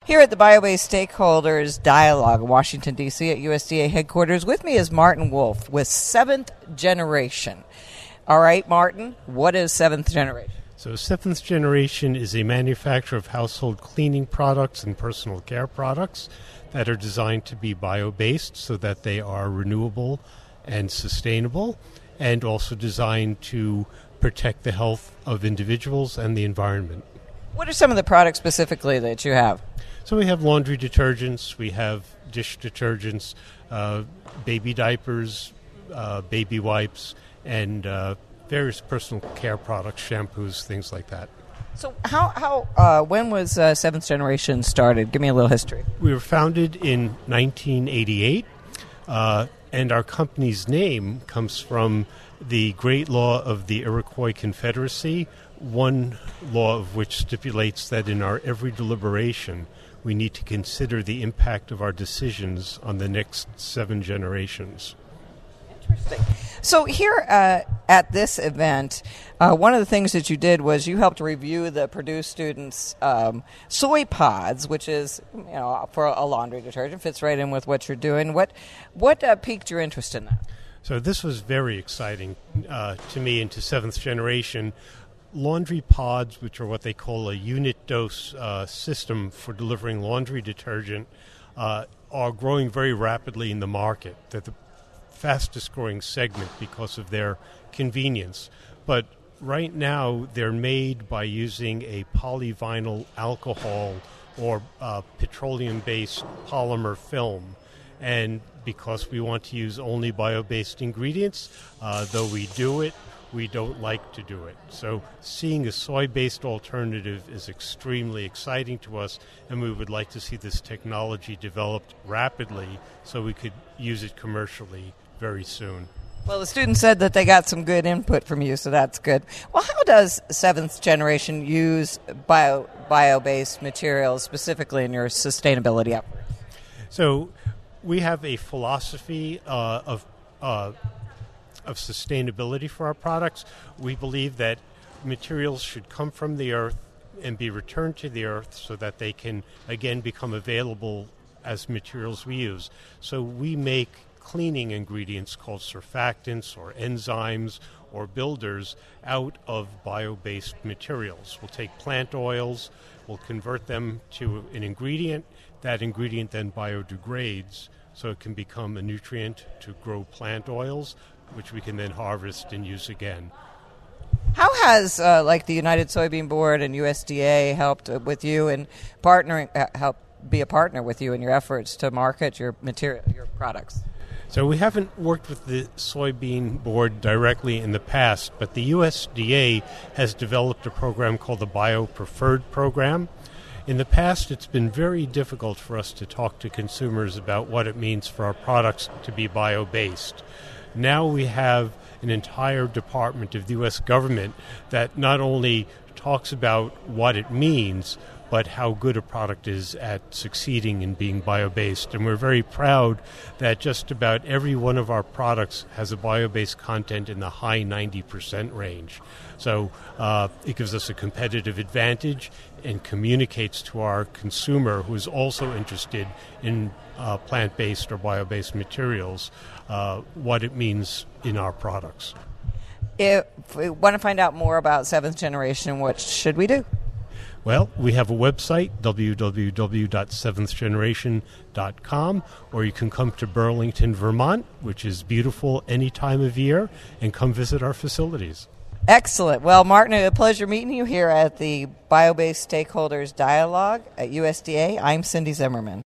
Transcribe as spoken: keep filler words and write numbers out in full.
Here at the Biobased Stakeholders Dialogue in Washington, D C at U S D A headquarters, with me is Martin Wolf with Seventh Generation. All right, Martin, what is Seventh Generation? So Seventh Generation is a manufacturer of household cleaning products and personal care products that are designed to be bio-based so that they are renewable and sustainable, and also designed to protect the health of individuals and the environment. What are some of the products specifically that you have? So we have laundry detergents, we have dish detergents, uh, baby diapers, uh, baby wipes, and uh, various personal care products, shampoos, things like that. So how, how uh, when was uh, Seventh Generation started? Give me a little history. We were founded in nineteen eighty-eight, uh, and our company's name comes from the great law of the Iroquois Confederacy, one law of which stipulates that in our every deliberation, we need to consider the impact of our decisions on the next seven generations. Interesting. So here uh, at this event, uh, one of the things that you did was you helped review the Purdue students' um, soy pods, which is, you know, for a laundry detergent, fits right in with what you're doing. What what uh, piqued your interest in that? So this was very exciting uh, to me and to Seventh Generation. Laundry pods, which are what they call a unit dose uh, system for delivering laundry detergent, uh, are growing very rapidly in the market. They're the fastest growing segment because of their convenience. But right now they're made by using a polyvinyl alcohol or uh, petroleum-based polymer film. And because we want to use only bio-based ingredients, uh, though we do it, we don't like to do it. So seeing a soy-based alternative is extremely exciting to us, and we would like to see this technology developed rapidly so we could use it commercially very soon. Well, the students said that they got some good input from you, so that's good. Well, how does Seventh Generation use bio, bio-based materials specifically in your sustainability efforts? So we have a philosophy uh, of uh, of sustainability for our products. We believe that materials should come from the earth and be returned to the earth so that they can again become available as materials we use. So we make cleaning ingredients called surfactants or enzymes or builders out of bio-based materials. We'll take plant oils, we'll convert them to an ingredient. That ingredient then biodegrades so it can become a nutrient to grow plant oils, which we can then harvest and use again. How has, uh, like, the United Soybean Board and U S D A helped uh, with you in partnering, uh, help be a partner with you in your efforts to market your material, your products? So we haven't worked with the Soybean Board directly in the past, but the U S D A has developed a program called the Bio Preferred Program. In the past, it's been very difficult for us to talk to consumers about what it means for our products to be bio-based. Now we have an entire department of the U S government that not only talks about what it means, but how good a product is at succeeding in being bio-based. And we're very proud that just about every one of our products has a bio-based content in the high ninety percent range. So uh, it gives us a competitive advantage and communicates to our consumer, who is also interested in uh, plant-based or bio-based materials, uh, what it means in our products. If we want to find out more about Seventh Generation, what should we do? Well, we have a website, w w w dot seventh generation dot com, or you can come to Burlington, Vermont, which is beautiful any time of year, and come visit our facilities. Excellent. Well, Martin, a pleasure meeting you here at the Biobased Stakeholders Dialogue at U S D A. I'm Cindy Zimmerman.